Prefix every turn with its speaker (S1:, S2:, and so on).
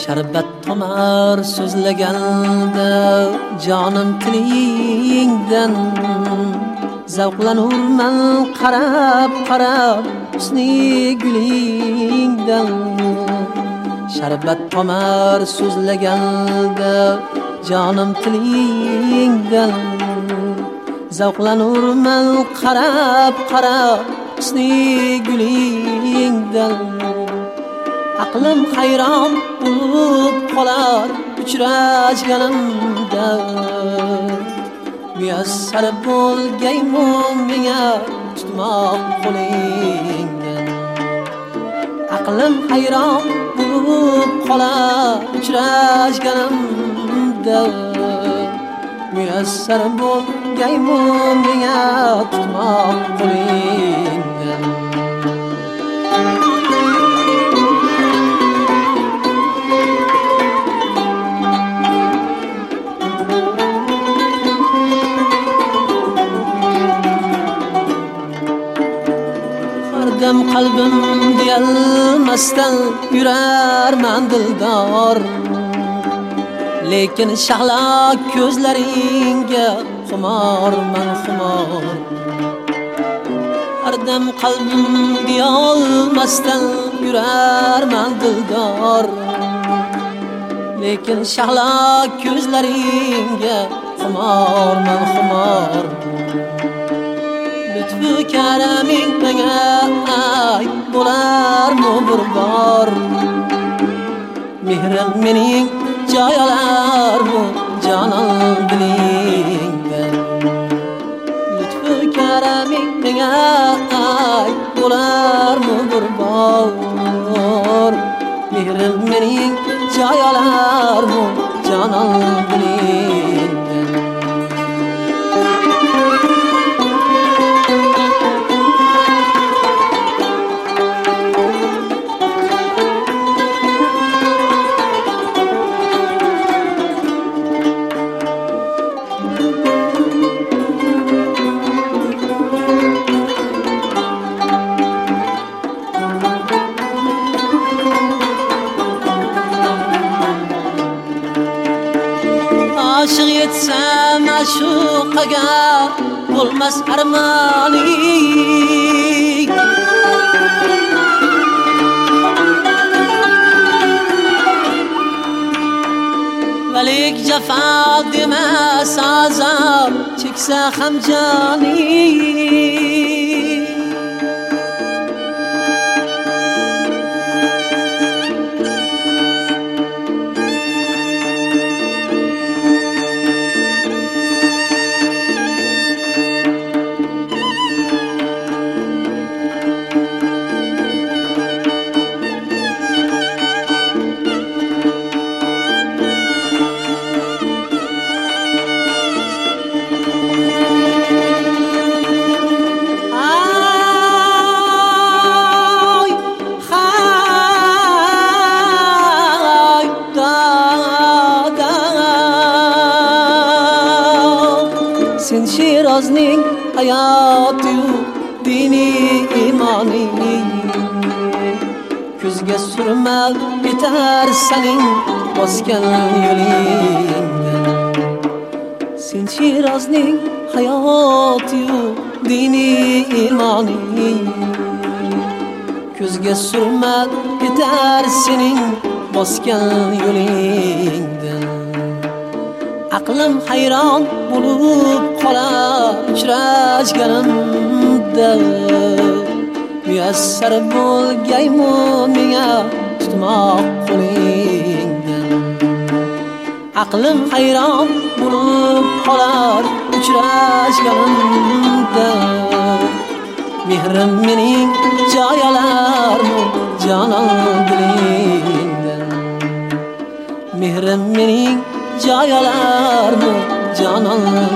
S1: Sharbat tomar so'zlaganda jonim tilingdan zavqlanurman qarab husni gulingdan. Sharbat tomar so'zlaganda jonim tilingdan zavqlanurman qarab husni gulingdan. Aqlim hayron bo'lib qolar uchrashganimda, muyassar bo'lgaymu menga tutmoq qo'lingdan. Aqlim hayron bo'lib qolar uchrashganimda, muyassar bo'lgaymu menga tutmoq qo'lingdan. Qalbim deyalmasdan yurarman dildor, lekin shahla ko'zlaringga xumorman xumor. Hardam qalbim deyalmasdan yurarman dildor, lekin shahla ko'zlaringga xumorman xumor. Lütfu karaming menga ay bo'larmi bir bor, mehrim mening joy olarmi jonon dilingda. Lütfu karaming menga ay bo'larmi bir bor, mehrim mening joy olarmi jonon dilingda. Aşık yetsem aşuqaga bo'lmas armoning. Valik jafa demas azab cheksa ham joning. Sen Shirazning hayoti dini imoni, ko'zga surma yetar sening bosgan yo'lingda. Sen Shirazning hayoti dini imoni, ko'zga surma yetar sening bosgan yo'lingda. Aqlim hayron bo'lib qolar uchrashganimda, muyassar bo'lgaymu menga tutmoq qo'lingdan. Aqlim hayron bo'lib qolar uchrashganimda, mehrim mening joy olarmi jonon dilingdan. Mehrim mening joy olarmi jonon